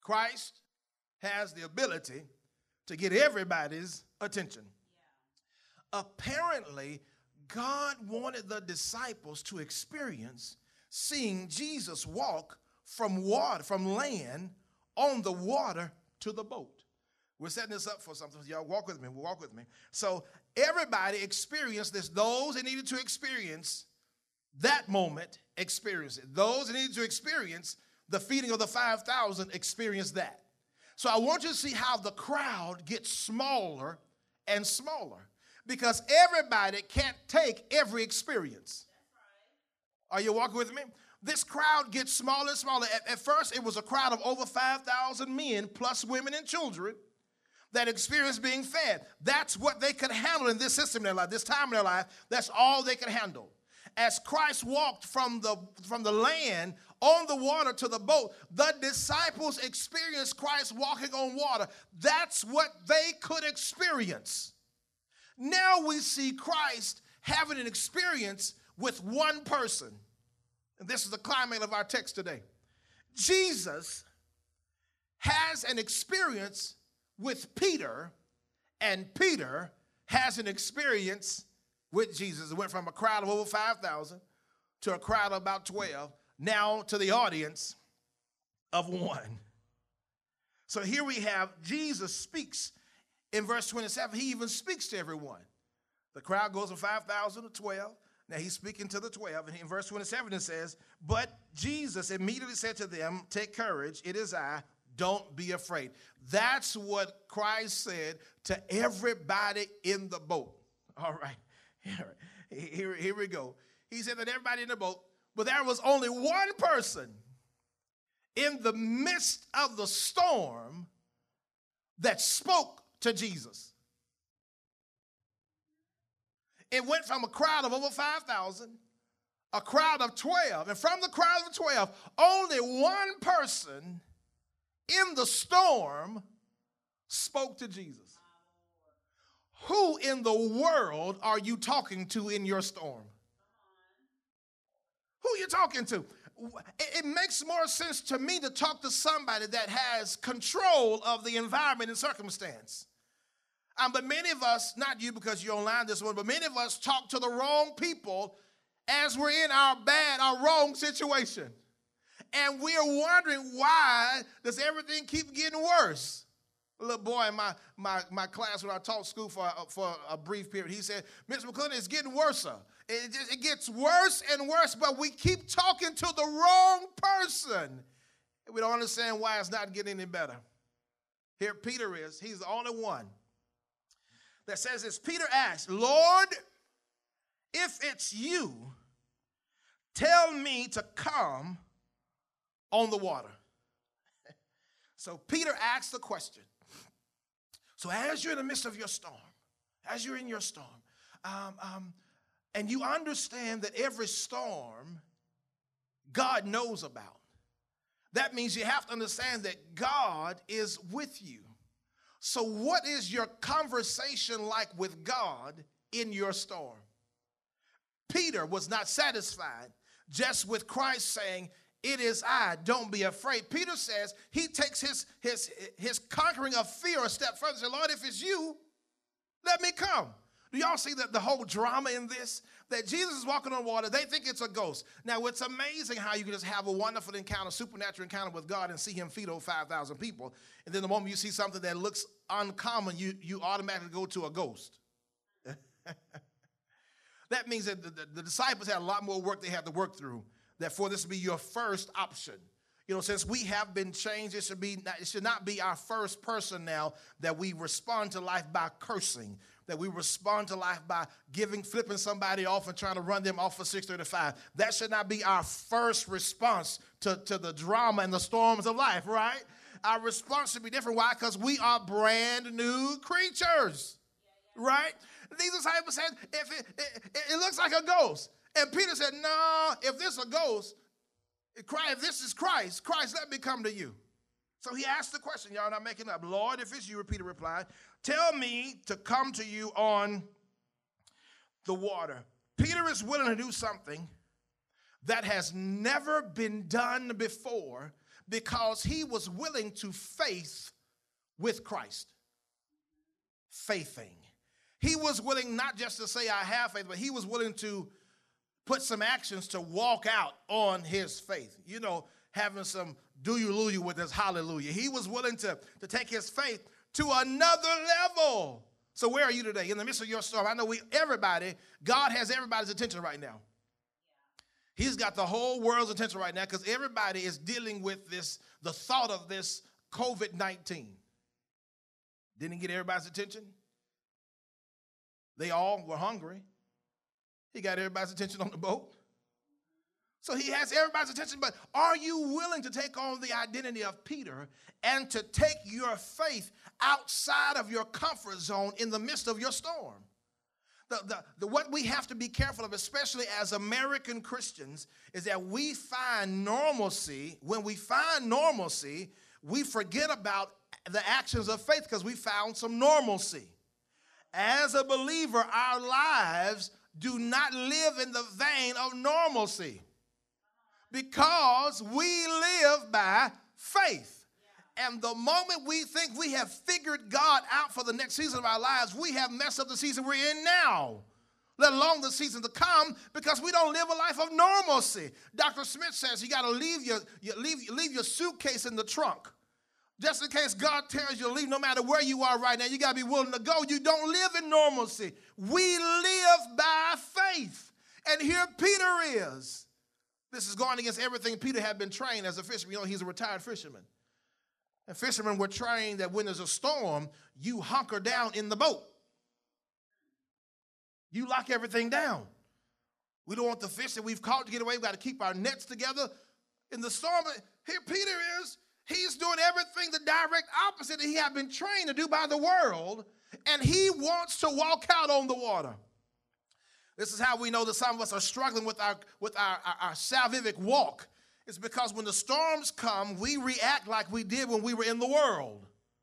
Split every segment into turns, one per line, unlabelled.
Christ has the ability to get everybody's attention. Apparently, God wanted the disciples to experience seeing Jesus walk from land on the water to the boat. We're setting this up for something. Y'all walk with me. Walk with me. So everybody experienced this. Those that needed to experience that moment experienced it. Those that needed to experience the feeding of the 5,000 experienced that. So I want you to see how the crowd gets smaller and smaller, because everybody can't take every experience. Are you walking with me? This crowd gets smaller and smaller. At first, it was a crowd of over 5,000 men, plus women and children, that experienced being fed. That's what they could handle in this system in their life, this time in their life. That's all they could handle. As Christ walked from the land on the water to the boat, the disciples experienced Christ walking on water. That's what they could experience. Now we see Christ having an experience with one person. And this is the climax of our text today. Jesus has an experience with Peter, and Peter has an experience with Jesus. It went from a crowd of over 5,000 to a crowd of about 12, now to the audience of one. So here we have Jesus speaks. In verse 27, he even speaks to everyone. The crowd goes from 5,000 to 12. Now he's speaking to the 12. And in verse 27 it says, but Jesus immediately said to them, take courage, it is I, don't be afraid. That's what Christ said to everybody in the boat. All right, here we go. He said that everybody in the boat, but there was only one person in the midst of the storm that spoke to Jesus. It went from a crowd of over 5,000, a crowd of 12, and from the crowd of 12, only one person in the storm spoke to Jesus. Who in the world are you talking to in your storm? Who are you talking to? It makes more sense to me to talk to somebody that has control of the environment and circumstance. But many of us, not you because you're online this one, but many of us talk to the wrong people as we're in our wrong situation. And we are wondering, why does everything keep getting worse? A little boy in my class when I taught school for a brief period, he said, Mr. McClendon, it's getting worse. It gets worse and worse, but we keep talking to the wrong person. We don't understand why it's not getting any better. Here Peter is. He's the only one that says this. Peter asked, Lord, if it's you, tell me to come on the water. So Peter asked the question. So as you're in the midst of your storm, as you're in your storm, and you understand that every storm God knows about, that means you have to understand that God is with you. So what is your conversation like with God in your storm? Peter was not satisfied just with Christ saying, it is I, don't be afraid. Peter says he takes his conquering of fear a step further. He said, Lord, if it's you, let me come. Do y'all see the whole drama in this? That Jesus is walking on water. They think it's a ghost. Now, it's amazing how you can just have a wonderful encounter, supernatural encounter with God and see him feed over 5,000 people. And then the moment you see something that looks uncommon, you automatically go to a ghost. That means that the disciples had a lot more work they had to work through. That for this to be your first option. You know, since we have been changed, it should not be our first person now that we respond to life by cursing, that we respond to life by flipping somebody off and trying to run them off for 635. That should not be our first response to the drama and the storms of life, right? Our response should be different. Why? Because we are brand new creatures, right? These disciples said, if it looks like a ghost. And Peter said, no, if this is a ghost, if this is Christ, let me come to you. So he asked the question, y'all not making up. Lord, if it's you, Peter replied, tell me to come to you on the water. Peter is willing to do something that has never been done before because he was willing to faith with Christ. Faithing. He was willing not just to say I have faith, but he was willing to put some actions to walk out on his faith. You know, having some do-you-loo-you with his hallelujah. He was willing to take his faith to another level. So where are you today? In the midst of your storm. I know God has everybody's attention right now. He's got the whole world's attention right now because everybody is dealing with the thought of this COVID-19. Didn't he get everybody's attention? They all were hungry. He got everybody's attention on the boat. So he has everybody's attention, but are you willing to take on the identity of Peter and to take your faith outside of your comfort zone in the midst of your storm? What we have to be careful of, especially as American Christians, is that we find normalcy. When we find normalcy, we forget about the actions of faith because we found some normalcy. As a believer, our lives do not live in the vein of normalcy because we live by faith. And the moment we think we have figured God out for the next season of our lives, we have messed up the season we're in now, let alone the season to come, because we don't live a life of normalcy. Dr. Smith says you got to leave your suitcase in the trunk. Just in case God tells you to leave, no matter where you are right now, you got to be willing to go. You don't live in normalcy. We live by faith. And here Peter is. This is going against everything Peter had been trained as a fisherman. You know, he's a retired fisherman. And fishermen were trained that when there's a storm, you hunker down in the boat. You lock everything down. We don't want the fish that we've caught to get away. We've got to keep our nets together in the storm. But here Peter is. He's doing everything the direct opposite that he had been trained to do by the world, and he wants to walk out on the water. This is how we know that some of us are struggling with our salvific walk. It's because when the storms come, we react like we did when we were in the world.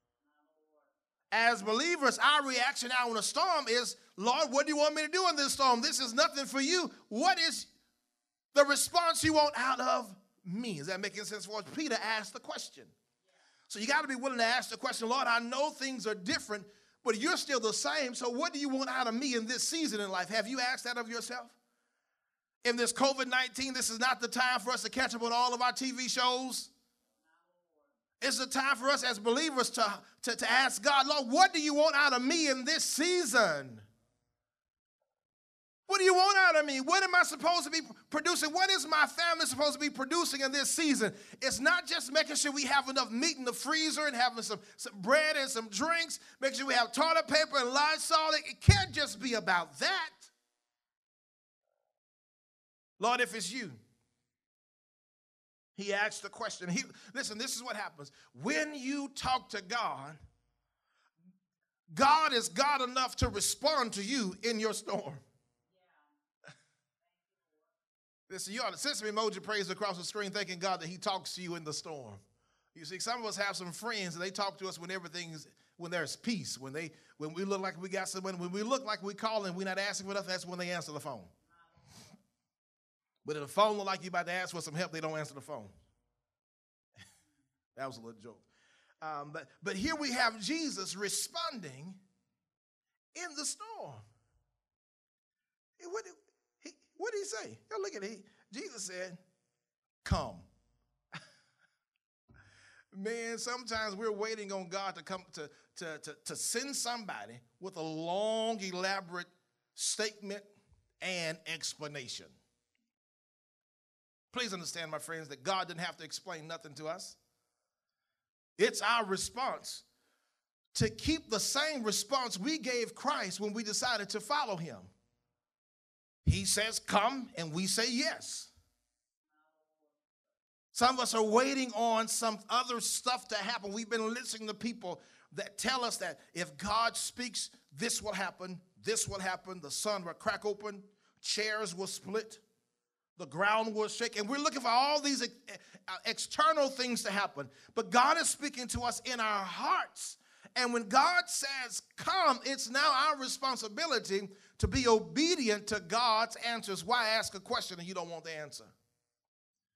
As believers, our reaction now in a storm is, Lord, what do you want me to do in this storm? This is nothing for you. What is the response you want out of me? Is that making sense for us? Peter asked the question. So you got to be willing to ask the question, Lord, I know things are different, but you're still the same. So what do you want out of me in this season in life? Have you asked that of yourself? In this COVID-19, this is not the time for us to catch up on all of our TV shows. It's the time for us as believers to ask God, Lord, what do you want out of me in this season? What do you want out of me? What am I supposed to be producing? What is my family supposed to be producing in this season? It's not just making sure we have enough meat in the freezer and having some bread and some drinks, making sure we have toilet paper and Lysol. It can't just be about that. Lord, if it's you, he asked the question. Listen, this is what happens. When you talk to God, God is God enough to respond to you in your storm. Listen, you ought to send some emoji praise across the screen thanking God that he talks to you in the storm. You see, some of us have some friends and they talk to us when there's peace, when we look like we got someone, when we look like we call and we're not asking for nothing, that's when they answer the phone. But if the phone look like you're about to ask for some help, they don't answer the phone. That was a little joke. But here we have Jesus responding in the storm. What did he say? Yo, look at it. Jesus said, come. Man, sometimes we're waiting on God to come to send somebody with a long, elaborate statement and explanation. Please understand, my friends, that God didn't have to explain nothing to us. It's our response to keep the same response we gave Christ when we decided to follow him. He says, come, and we say yes. Some of us are waiting on some other stuff to happen. We've been listening to people that tell us that if God speaks, this will happen, the sun will crack open, chairs will split, the ground will shake, and we're looking for all these external things to happen. But God is speaking to us in our hearts. And when God says, come, it's now our responsibility to be obedient. obedient to God's answers. Why ask a question and you don't want the answer?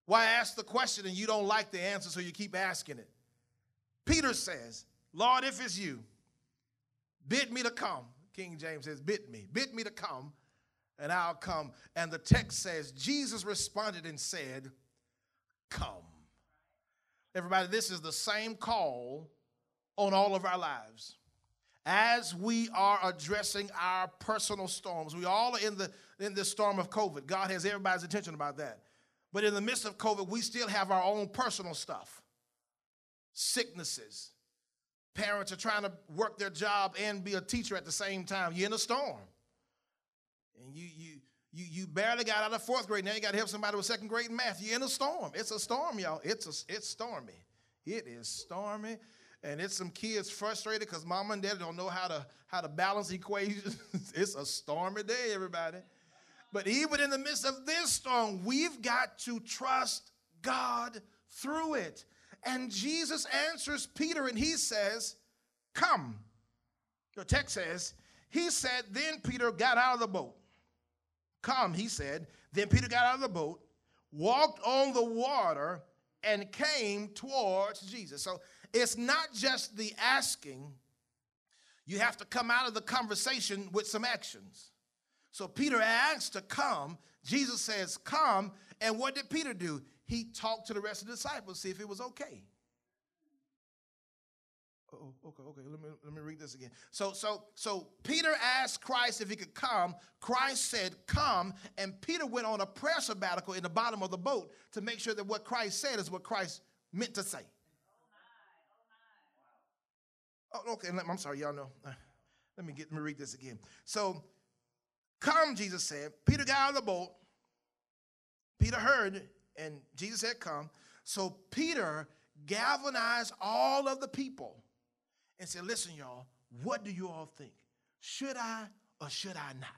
Why ask the question and you don't like the answer, so you keep asking it? Peter says, Lord, if it's you, bid me to come. King James says, bid me to come, and I'll come. And the text says, Jesus responded and said, come. Everybody, this is the same call on all of our lives. As we are addressing our personal storms, we all are in this storm of COVID. God has everybody's attention about that. But in the midst of COVID, we still have our own personal stuff. Sicknesses. Parents are trying to work their job and be a teacher at the same time. You're in a storm. And you barely got out of fourth grade. Now you got to help somebody with second grade math. You're in a storm. It's a storm, y'all. It's stormy. It is stormy. And it's some kids frustrated because mom and dad don't know how to balance equations. It's a stormy day, everybody. But even in the midst of this storm, we've got to trust God through it. And Jesus answers Peter and he says, come. The text says, he said, then Peter got out of the boat. Come, he said. Then Peter got out of the boat, walked on the water, and came towards Jesus. So it's not just the asking. You have to come out of the conversation with some actions. So Peter asked to come. Jesus says, come. And what did Peter do? He talked to the rest of the disciples, see if it was okay. Okay. Let me read this again. So Peter asked Christ if he could come. Christ said, come. And Peter went on a prayer sabbatical in the bottom of the boat to make sure that what Christ said is what Christ meant to say. Oh, okay. I'm sorry, y'all know. Let me read this again. So, come, Jesus said. Peter got out of the boat. Peter heard, and Jesus said, come. So Peter galvanized all of the people and said, listen, y'all, what do you all think? Should I or should I not?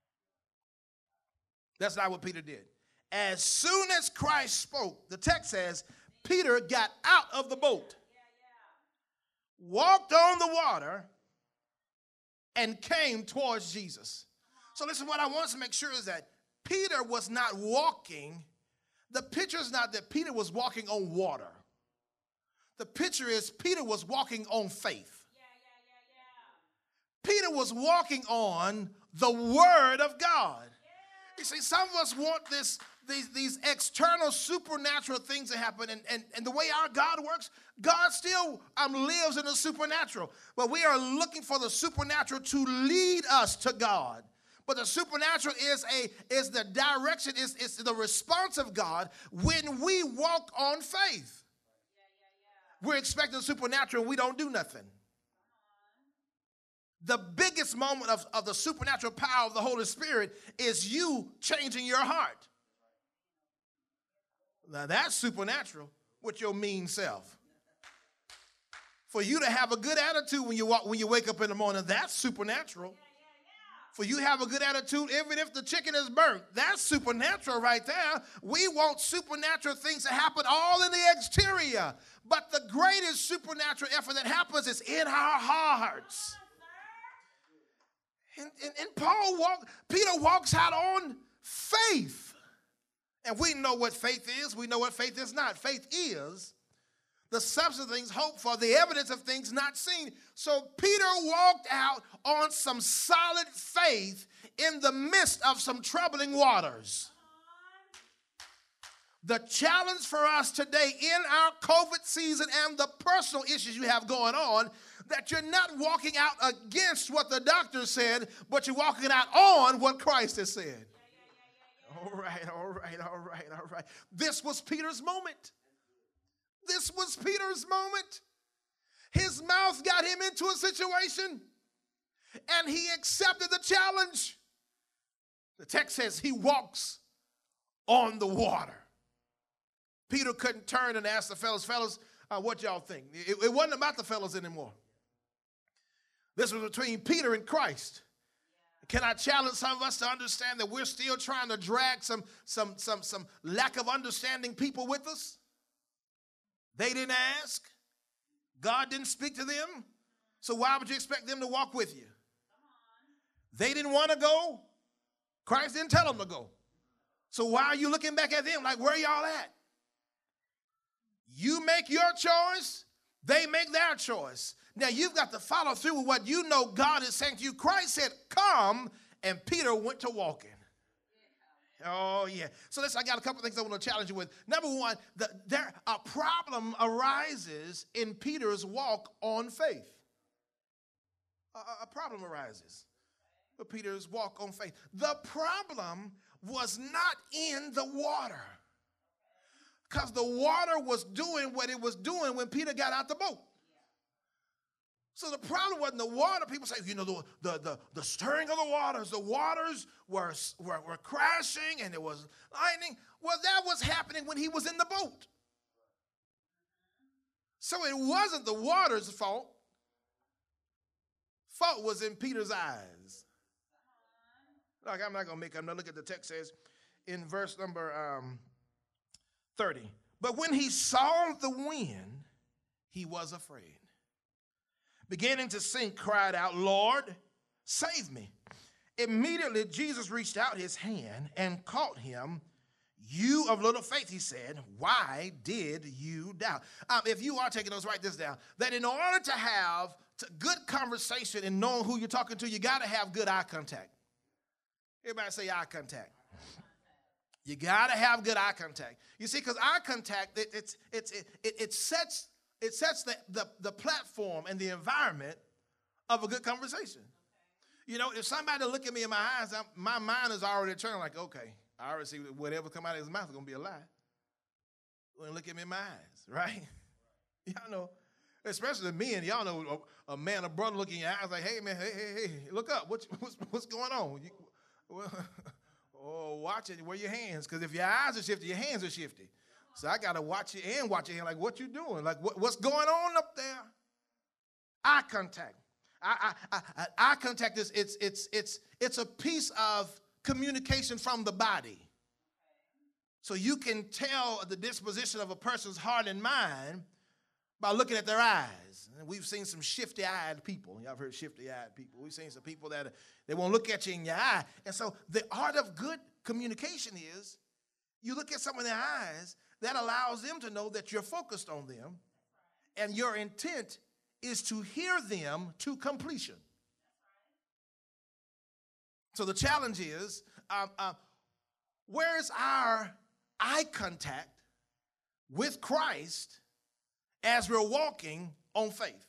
That's not what Peter did. As soon as Christ spoke, the text says, Peter got out of the boat, walked on the water, and came towards Jesus. So listen, what I want us to make sure is that Peter was not walking. The picture is not that Peter was walking on water. The picture is Peter was walking on faith. Peter was walking on the word of God. You see, some of us want these external supernatural things to happen, and the way our God works, God still lives in the supernatural. But we are looking for the supernatural to lead us to God. But the supernatural is the direction, is the response of God when we walk on faith. We're expecting the supernatural and we don't do nothing. The biggest moment of the supernatural power of the Holy Spirit is you changing your heart. Now that's supernatural with your mean self. For you to have a good attitude when you wake up in the morning, that's supernatural. For you have a good attitude even if the chicken is burnt, that's supernatural right there. We want supernatural things to happen all in the exterior. But the greatest supernatural effort that happens is in our hearts. And Peter walks out on faith. And we know what faith is. We know what faith is not. Faith is the substance of things hoped for, the evidence of things not seen. So Peter walked out on some solid faith in the midst of some troubling waters. The challenge for us today in our COVID season and the personal issues you have going on, that you're not walking out against what the doctor said, but you're walking out on what Christ has said. All right. This was Peter's moment. This was Peter's moment. His mouth got him into a situation, and he accepted the challenge. The text says he walks on the water. Peter couldn't turn and ask the fellas, what y'all think? It wasn't about the fellas anymore. This was between Peter and Christ. Can I challenge some of us to understand that we're still trying to drag some lack of understanding people with us? They didn't ask. God didn't speak to them. So why would you expect them to walk with you? They didn't want to go. Christ didn't tell them to go. So why are you looking back at them like, where y'all at? You make your choice, they make their choice. Now you've got to follow through with what you know God is saying to you. Christ said, come, and Peter went to walking. Oh, yeah. So listen, I got a couple of things I want to challenge you with. Number one, a problem arises in Peter's walk on faith. A problem arises with Peter's walk on faith. The problem was not in the water, because the water was doing what it was doing when Peter got out the boat. So the problem wasn't the water. People say, you know, the stirring of the waters were crashing and there was lightning. Well, that was happening when he was in the boat. So it wasn't the water's fault. Fault was in Peter's eyes. Look, I'm not going to make up. Now look at the text says in verse number 30. But when he saw the wind, he was afraid. Beginning to sink, cried out, Lord, save me. Immediately, Jesus reached out his hand and caught him. You of little faith, he said, why did you doubt? If you are taking those, write this down. That in order to have good conversation and knowing who you're talking to, you got to have good eye contact. Everybody say eye contact. You got to have good eye contact. You see, because eye contact, it sets the platform and the environment of a good conversation. You know, if somebody look at me in my eyes, my mind is already turning like, okay, I already see whatever come out of his mouth is going to be a lie. When look at me in my eyes, right? Y'all know, especially men, y'all know a man, a brother look in your eyes like, hey, man, hey, look up. What's going on? Watch it. Where your hands? Because if your eyes are shifty, your hands are shifty. So I got to watch you and watch your hand. Like, what you doing? Like, what's going on up there? Eye contact. Eye contact is it's a piece of communication from the body. So you can tell the disposition of a person's heart and mind by looking at their eyes. And we've seen some shifty-eyed people. Y'all have heard shifty-eyed people. We've seen some people that they won't look at you in your eye. And so the art of good communication is you look at someone in their eyes, that allows them to know that you're focused on them, and your intent is to hear them to completion. So the challenge is, where is our eye contact with Christ as we're walking on faith?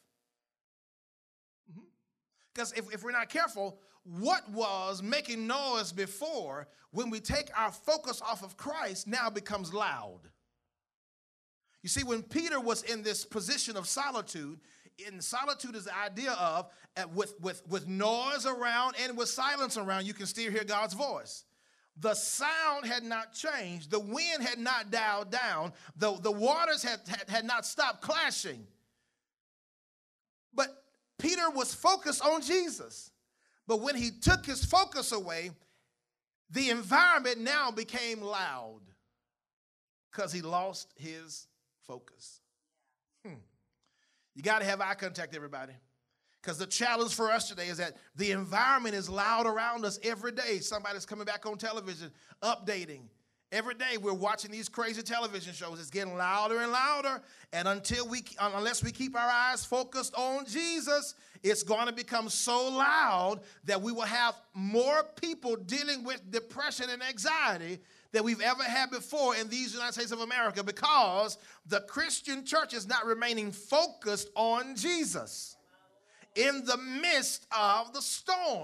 Because if we're not careful, what was making noise before, when we take our focus off of Christ, now becomes loud. You see, when Peter was in this position of solitude, and solitude is the idea of with noise around and with silence around, you can still hear God's voice. The sound had not changed. The wind had not dialed down. The waters had not stopped clashing. But Peter was focused on Jesus. But when he took his focus away, the environment now became loud because he lost his focus. You got to have eye contact, everybody. Because the challenge for us today is that the environment is loud around us every day. Somebody's coming back on television, updating. Every day we're watching these crazy television shows. It's getting louder and louder. And unless we keep our eyes focused on Jesus, it's going to become so loud that we will have more people dealing with depression and anxiety than we've ever had before in these United States of America, because the Christian church is not remaining focused on Jesus in the midst of the storm.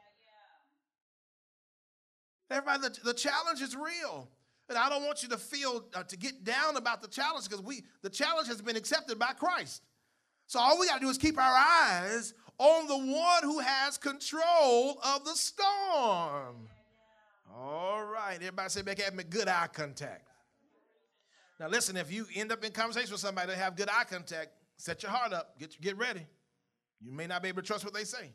Everybody, the challenge is real. And I don't want you to feel, to get down about the challenge, because the challenge has been accepted by Christ. So all we got to do is keep our eyes on the one who has control of the storm. All right. Everybody say, make good eye contact. Now listen, if you end up in conversation with somebody that have good eye contact, set your heart up. Get ready. You may not be able to trust what they say.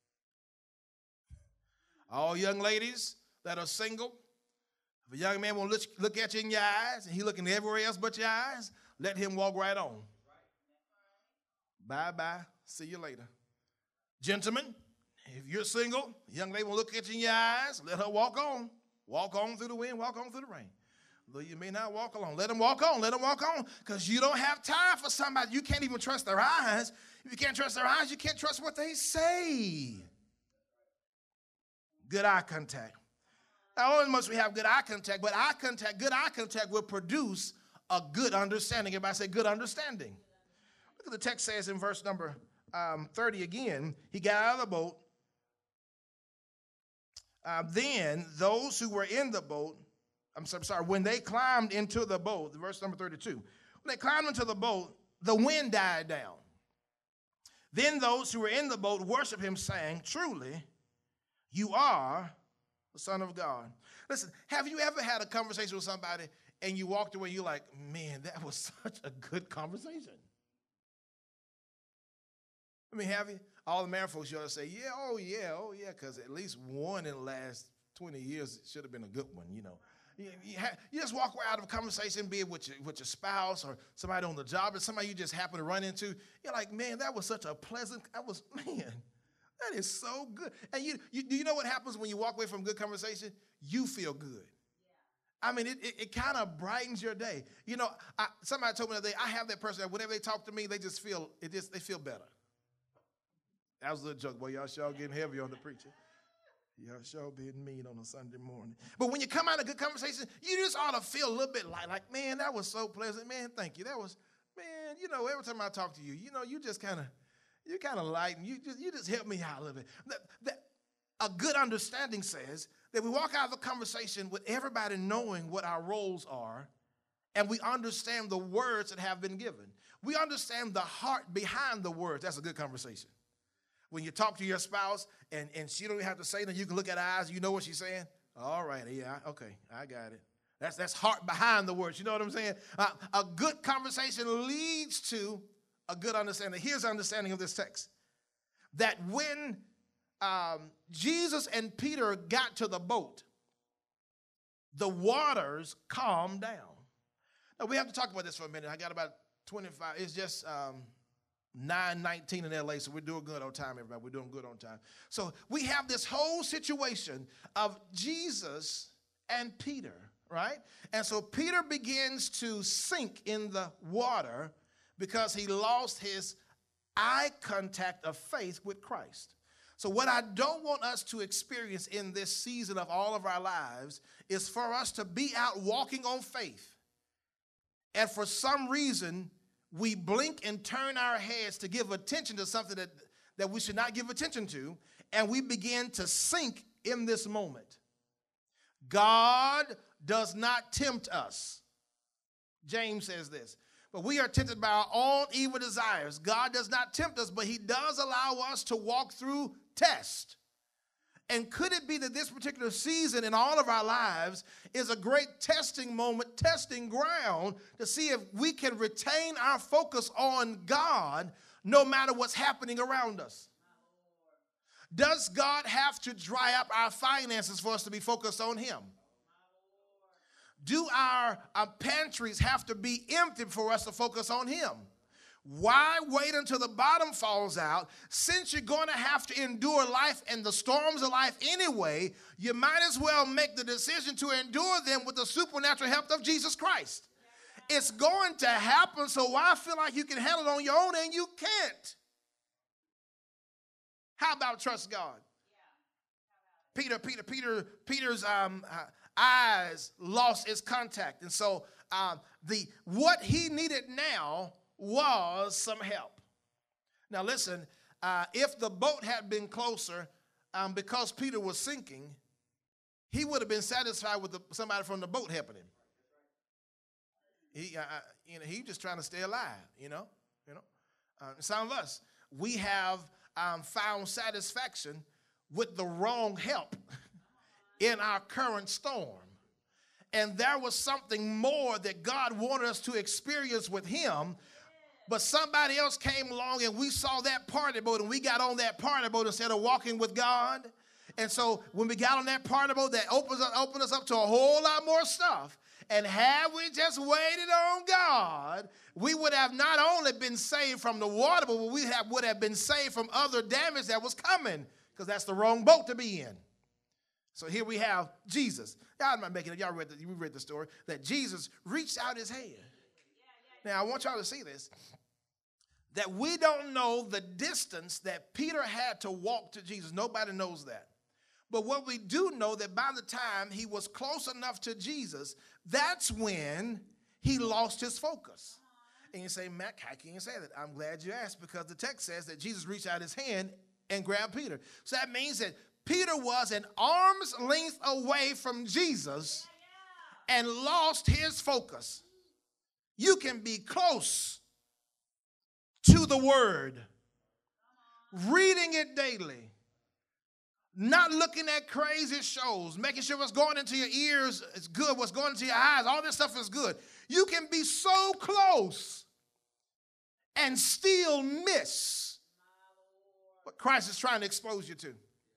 All young ladies that are single, if a young man won't look at you in your eyes and he looking everywhere else but your eyes, let him walk right on. Bye-bye. See you later. Gentlemen, if you're single, a young lady won't look at you in your eyes, let her walk on. Walk on through the wind, walk on through the rain. Though you may not walk alone. Let them walk on. Let them walk on. Because you don't have time for somebody. You can't even trust their eyes. If you can't trust their eyes, you can't trust what they say. Good eye contact. Not only must we have good eye contact, but good eye contact will produce a good understanding. Everybody say good understanding. Look at the text says in verse number 30 again. He got out of the boat. Then those who were in the boat, when they climbed into the boat, verse number 32, when they climbed into the boat, the wind died down. Then those who were in the boat worshiped him, saying, truly, you are the Son of God. Listen, have you ever had a conversation with somebody and you walked away, you're like, man, that was such a good conversation? I mean, have you? All the married folks, you ought to say, yeah, because at least one in the last 20 years should have been a good one, you know. You just walk out of a conversation, be it with your spouse or somebody on the job or somebody you just happen to run into. You're like, man, that was such a pleasant, that is so good. And you know what happens when you walk away from a good conversation? You feel good. Yeah. I mean, it kind of brightens your day. You know, somebody told me the other day, I have that person that whenever they talk to me, they feel better. That was a little joke. Boy, y'all sure getting heavy on the preacher. Y'all sure being mean on a Sunday morning. But when you come out of a good conversation, you just ought to feel a little bit like, man, that was so pleasant. Man, thank you. That was, man, you know, every time I talk to you, you know, you just kind of lighten. You just help me out a little bit. A good understanding says that we walk out of a conversation with everybody knowing what our roles are, and we understand the words that have been given. We understand the heart behind the words. That's a good conversation. When you talk to your spouse and she don't have to say nothing, you can look at her eyes, you know what she's saying? All right, yeah, okay, I got it. That's heart behind the words, you know what I'm saying? A good conversation leads to a good understanding. Here's the understanding of this text. That when Jesus and Peter got to the boat, the waters calmed down. Now, we have to talk about this for a minute. I got about 25. It's just 9:19 in LA, so we're doing good on time, everybody. We're doing good on time. So we have this whole situation of Jesus and Peter, right? And so Peter begins to sink in the water because he lost his eye contact of faith with Christ. So what I don't want us to experience in this season of all of our lives is for us to be out walking on faith, and for some reason we blink and turn our heads to give attention to something that we should not give attention to, and we begin to sink in this moment. God does not tempt us. James says this. But we are tempted by our own evil desires. God does not tempt us, but he does allow us to walk through tests. And could it be that this particular season in all of our lives is a great testing moment, testing ground to see if we can retain our focus on God no matter what's happening around us? Does God have to dry up our finances for us to be focused on him? Do our pantries have to be emptied for us to focus on him? Why wait until the bottom falls out? Since you're going to have to endure life and the storms of life anyway, you might as well make the decision to endure them with the supernatural help of Jesus Christ. It's going to happen, so why feel like you can handle it on your own and you can't? How about trust God? Peter's eyes lost its contact, and so what he needed now was some help. Now listen, if the boat had been closer, because Peter was sinking, he would have been satisfied with somebody from the boat helping him. He just trying to stay alive, you know. Some of us, we have found satisfaction with the wrong help in our current storm. And there was something more that God wanted us to experience with him. But somebody else came along and we saw that party boat and we got on that party boat instead of walking with God. And so when we got on that party boat, that opened us up to a whole lot more stuff. And had we just waited on God, we would have not only been saved from the water, but we would have been saved from other damage that was coming, because that's the wrong boat to be in. So here we have Jesus. Y'all might make it. Y'all read the story that Jesus reached out his hand. Now I want y'all to see this. That we don't know the distance that Peter had to walk to Jesus. Nobody knows that. But what we do know that by the time he was close enough to Jesus, that's when he lost his focus. And you say, Matt, how can you say that? I'm glad you asked, because the text says that Jesus reached out his hand and grabbed Peter. So that means that Peter was an arm's length away from Jesus and lost his focus. You can be close to the word, reading it daily, not looking at crazy shows, making sure what's going into your ears is good, what's going into your eyes, all this stuff is good. You can be so close and still miss what Christ is trying to expose you to.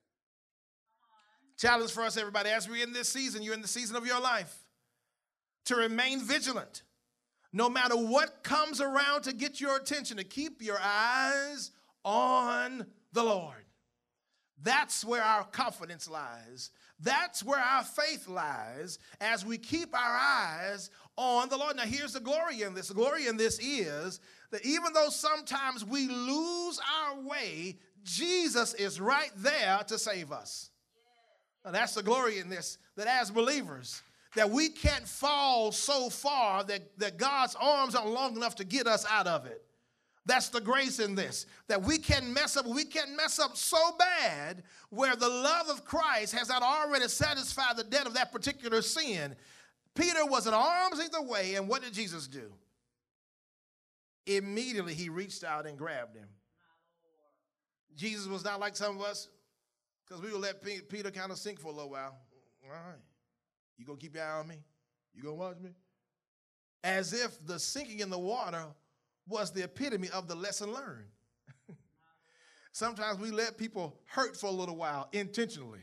Challenge for us, everybody, as we're in this season, you're in the season of your life, to remain vigilant. No matter what comes around to get your attention, to keep your eyes on the Lord. That's where our confidence lies. That's where our faith lies, as we keep our eyes on the Lord. Now, here's the glory in this. The glory in this is that even though sometimes we lose our way, Jesus is right there to save us. Now, that's the glory in this, that as believers, that we can't fall so far that God's arms aren't long enough to get us out of it. That's the grace in this, that we can mess up. We can mess up so bad where the love of Christ has not already satisfied the debt of that particular sin. Peter was an arm's length away, and what did Jesus do? Immediately he reached out and grabbed him. Jesus was not like some of us, because we would let Peter kind of sink for a little while. All right. You gonna keep your eye on me? You gonna watch me? As if the sinking in the water was the epitome of the lesson learned. Sometimes we let people hurt for a little while intentionally,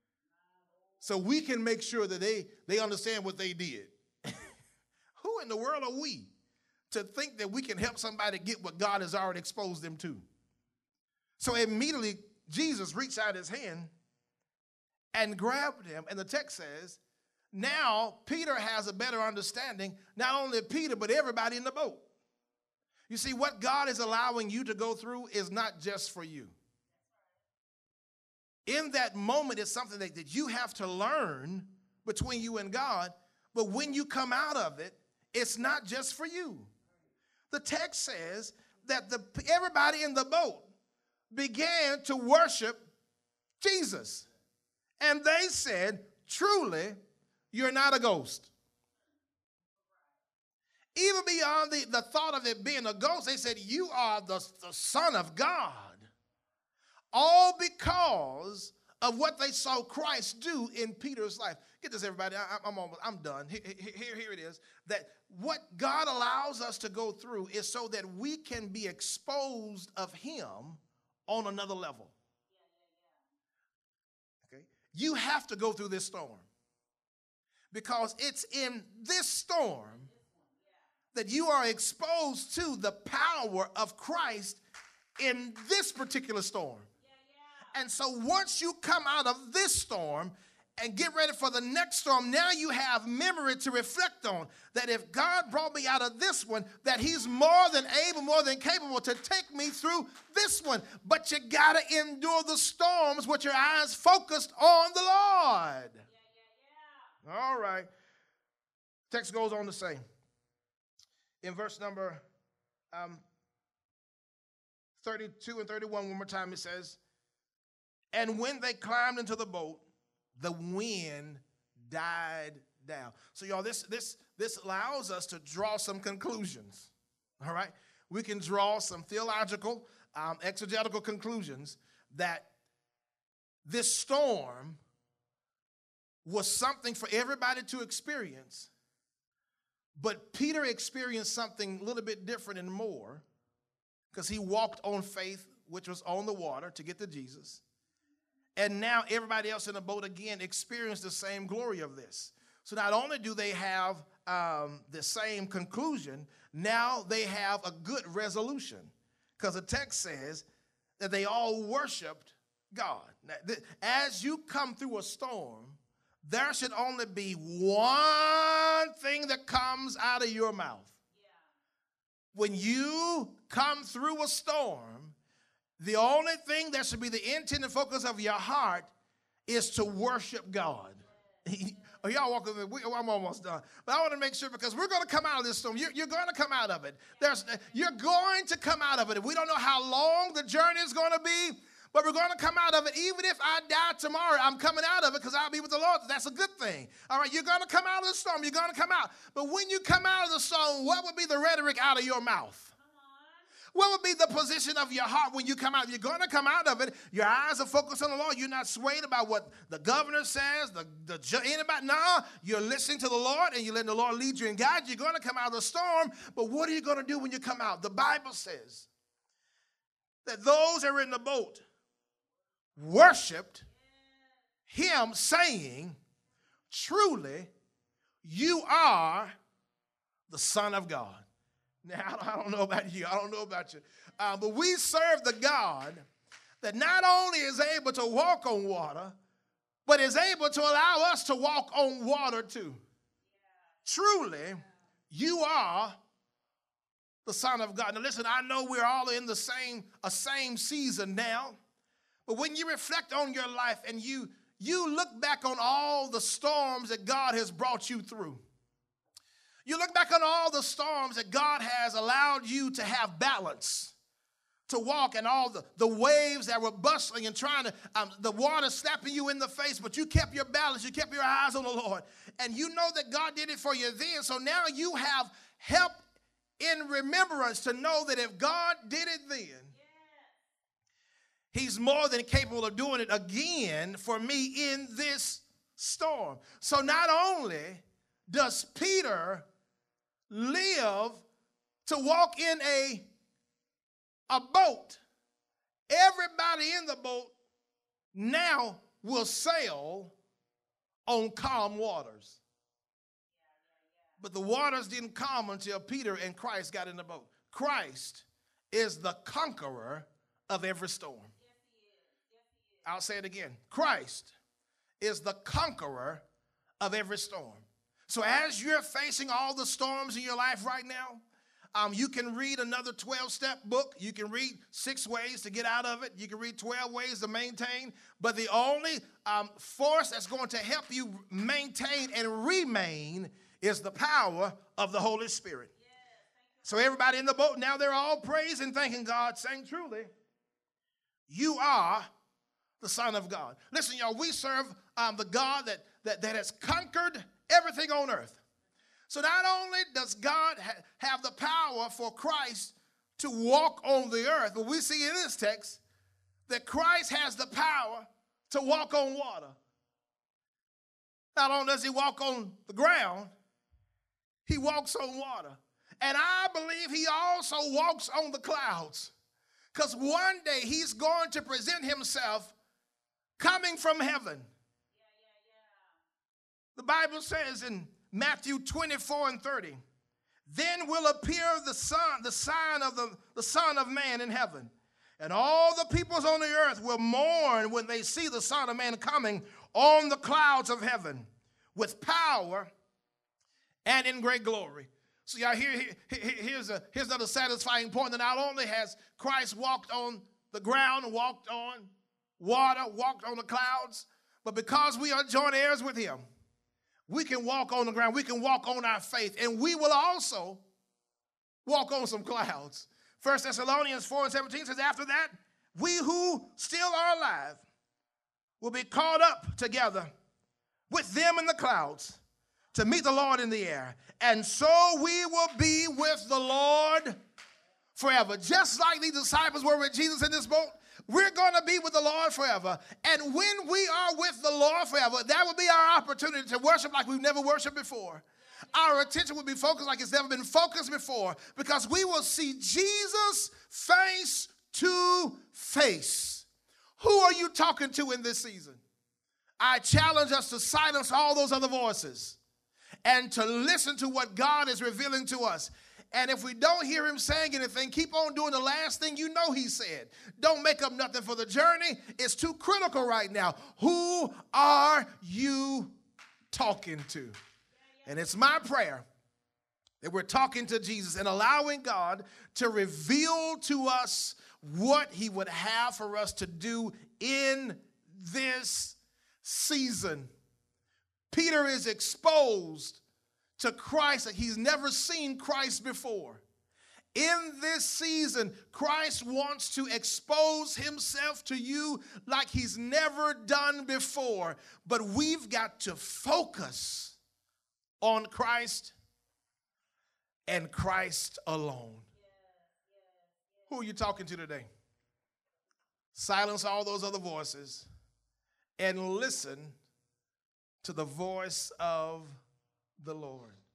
so we can make sure that they understand what they did. Who in the world are we to think that we can help somebody get what God has already exposed them to? So immediately Jesus reached out his hand and grabbed him, and the text says, now Peter has a better understanding, not only Peter, but everybody in the boat. You see, what God is allowing you to go through is not just for you. In that moment, it's something that you have to learn between you and God, but when you come out of it, it's not just for you. The text says that everybody in the boat began to worship Jesus. And they said, truly, you're not a ghost. Even beyond the thought of it being a ghost, they said, you are the Son of God. All because of what they saw Christ do in Peter's life. Get this, everybody. I'm done. Here it is. That what God allows us to go through is so that we can be exposed of him on another level. Okay? You have to go through this storm, because it's in this storm that you are exposed to the power of Christ in this particular storm. And so once you come out of this storm and get ready for the next storm, now you have memory to reflect on, that if God brought me out of this one, that he's more than able, more than capable to take me through this one. But you got to endure the storms with your eyes focused on the Lord. All right. Text goes on to say, in verse number 32 and 31, one more time, it says, and when they climbed into the boat, the wind died down. So, y'all, this allows us to draw some conclusions, all right? We can draw some theological, exegetical conclusions that this storm was something for everybody to experience. But Peter experienced something a little bit different and more, because he walked on faith, which was on the water, to get to Jesus. And now everybody else in the boat again experienced the same glory of this. So not only do they have the same conclusion, now they have a good resolution. Because the text says that they all worshiped God. Now, as you come through a storm, there should only be one thing that comes out of your mouth. When you come through a storm, the only thing that should be the intent and focus of your heart is to worship God. Y'all walking with me? I'm almost done. But I want to make sure, because we're going to come out of this storm. You're going to come out of it. You're going to come out of it. We don't know how long the journey is going to be, but we're going to come out of it. Even if I die tomorrow, I'm coming out of it because I'll be with the Lord. That's a good thing. All right, you're going to come out of the storm. You're going to come out. But when you come out of the storm, what would be the rhetoric out of your mouth? What would be the position of your heart when you come out? You're going to come out of it. Your eyes are focused on the Lord. You're not swayed about what the governor says, anybody. No, you're listening to the Lord, and you're letting the Lord lead you and guide you. You're going to come out of the storm, but what are you going to do when you come out? The Bible says that those that were in the boat worshiped him, saying, truly, you are the Son of God. Now, I don't know about you. I don't know about you. But we serve the God that not only is able to walk on water, but is able to allow us to walk on water too. Truly, you are the Son of God. Now, listen, I know we're all in the same season now, but when you reflect on your life and you look back on all the storms that God has brought you through, you look back on all the storms that God has allowed you to have balance, to walk, and all the waves that were bustling and trying to, the water slapping you in the face, but you kept your balance, you kept your eyes on the Lord, and you know that God did it for you then, so now you have help in remembrance to know that if God did it then, he's more than capable of doing it again for me in this storm. So not only does Peter live to walk in a boat, everybody in the boat now will sail on calm waters. But the waters didn't calm until Peter and Christ got in the boat. Christ is the conqueror of every storm. I'll say it again. Christ is the conqueror of every storm. So as you're facing all the storms in your life right now, you can read another 12-step book. You can read 6 ways to get out of it. You can read 12 ways to maintain. But the only force that's going to help you maintain and remain is the power of the Holy Spirit. So everybody in the boat, now they're all praising, thanking God, saying, truly, you are the Son of God. Listen, y'all, we serve the God that has conquered everything on earth. So not only does God have the power for Christ to walk on the earth, but we see in this text that Christ has the power to walk on water. Not only does he walk on the ground, he walks on water. And I believe he also walks on the clouds, because one day he's going to present himself coming from heaven. The Bible says in Matthew 24:30, then will appear the sign of the Son of Man in heaven, and all the peoples on the earth will mourn when they see the Son of Man coming on the clouds of heaven with power and in great glory. So y'all, here's another satisfying point, that not only has Christ walked on the ground, walked on water, walked on the clouds, but because we are joint heirs with him, we can walk on the ground, we can walk on our faith, and we will also walk on some clouds. 1 Thessalonians 4:17 says, after that, we who still are alive will be caught up together with them in the clouds to meet the Lord in the air. And so we will be with the Lord forever. Just like these disciples were with Jesus in this boat, we're going to be with the Lord forever. And when we are with the Lord forever, that will be our opportunity to worship like we've never worshiped before. Our attention will be focused like it's never been focused before, because we will see Jesus face to face. Who are you talking to in this season? I challenge us to silence all those other voices and to listen to what God is revealing to us. And if we don't hear him saying anything, keep on doing the last thing you know he said. Don't make up nothing for the journey. It's too critical right now. Who are you talking to? And it's my prayer that we're talking to Jesus and allowing God to reveal to us what he would have for us to do in this season. Peter is exposed to Christ like he's never seen Christ before. In this season, Christ wants to expose himself to you like he's never done before. But we've got to focus on Christ and Christ alone. Who are you talking to today? Silence all those other voices and listen to the voice of the Lord.